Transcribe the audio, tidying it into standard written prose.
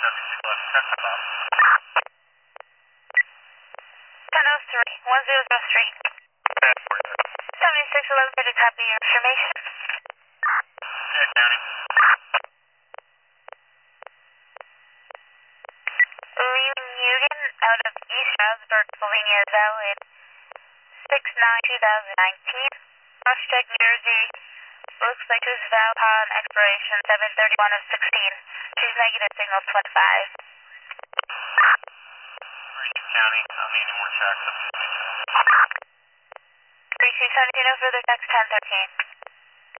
1003. 7611 to copy your information. Lee Mugen out of East Stroudsburg, Pennsylvania is valid 6/9/2019. Cross-check New Jersey. Looks like this is valid upon expiration 7/31/16. She's negative signal 25. County, I'll need any more checks. 3217, no further checks 1013.